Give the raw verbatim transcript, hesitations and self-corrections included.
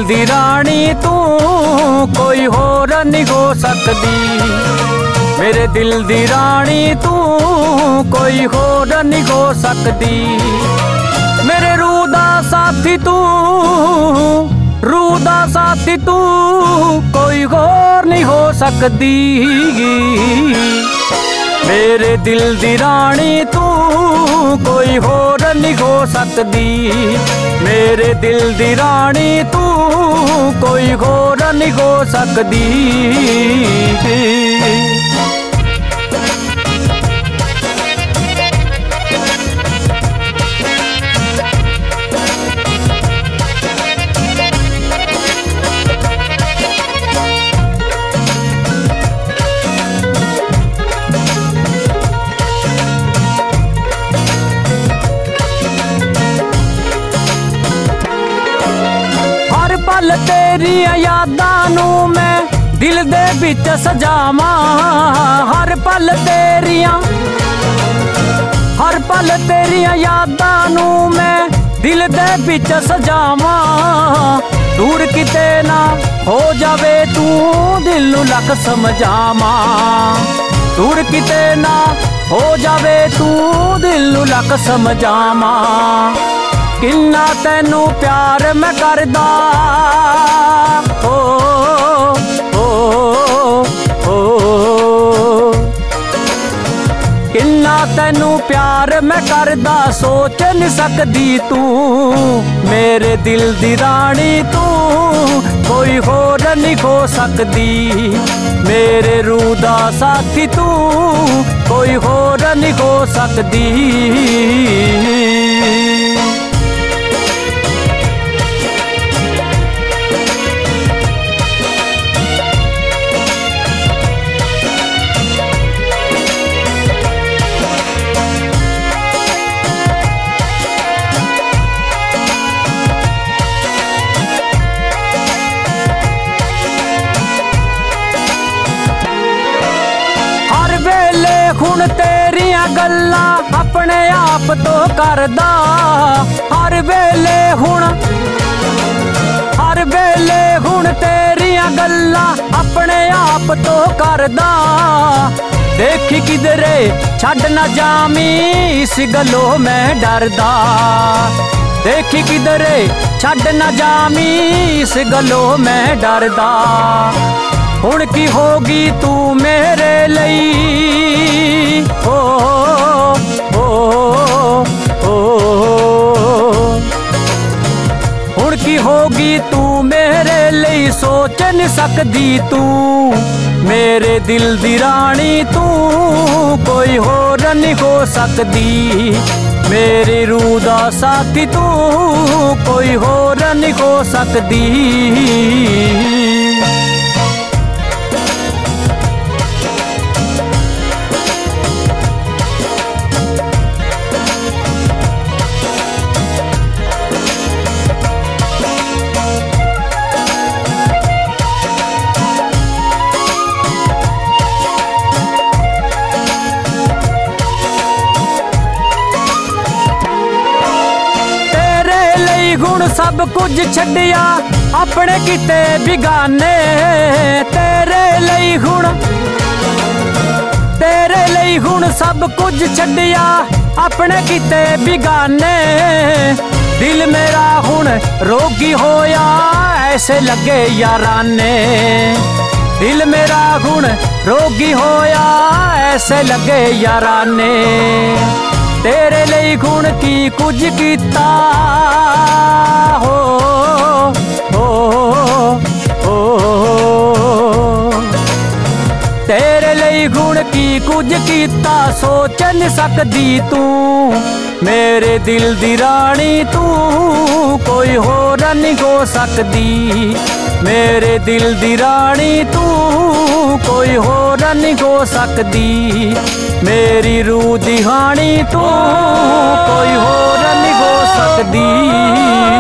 दी रानी तू कोई होर नहीं हो सकदी। मेरे दिल दी रानी तू कोई होर नहीं हो सकदी। मेरे रूह दा साथी तू, रूह दा साथी तू कोई होर नहीं हो सकदी। मेरे दिल दी रानी तू कोई होर नहीं हो सकदी। मेरे दिल दी रानी तू कोई होर नहीं हो सकदी। पल तेरिया यादां नू मैं दिल दे विच सजावां। हर पल तेरिया हर पल तेरिया यादां नू मैं दिल दे विच सजावां। दूर किते ना हो जावे तू दिल नू लख समझावां। दूर किते ना हो जावे तू दिल नू लख समझावां। किन्ना तैनू प्यार मैं करदा ओ ओ ओ किन्ना तैनू प्यार मैं करदा सोच नहीं सकदी तू। मेरे दिल दी रानी तू कोई होर नहीं हो सकदी। मेरे रूह दा साथी तू कोई होर नहीं हो सकदी। हुण तेरिया गल्लां अपने आप तो करदा। हर वेले हुण हर वेले हुण तेरिया गल्लां अपने आप तो करदा। देखी किधरे छड्ड ना जामी इस गलों मैं डरदा। देखी किधरे छड्ड ना जामी इस गलों मैं डरदा। हुण की होगी तू मेरे लई ओ ओ ओ हुण की होगी तू मेरे लई सोच नहीं सकदी तू। मेरे दिल दी रानी तू कोई होर नहीं हो सकदी। मेरी रूह दा साथी तू कोई होर नहीं हो सकदी। हुण सब कुछ छड्डिया अपने किते बिगाने। तेरे लई हुण तेरे लई हुण सब कुछ छड्डिया अपने किते बिगाने। दिल मेरा हुण रोगी होया ऐसे लगे याराने। दिल मेरा हुण रोगी होया ऐसे लगे याराने। तेरे लई हुण की कुछ कीता हो हो हो तेरे लई हुण की कुछ कीता सोच नहीं सकदी तू। मेरे दिल दी रानी तू कोई होर नहीं हो सकदी। मेरे दिल दी रानी तू कोई होर नहीं हो सकदी। मेरी रूह दी हानी तू कोई होर नहीं हो सकदी।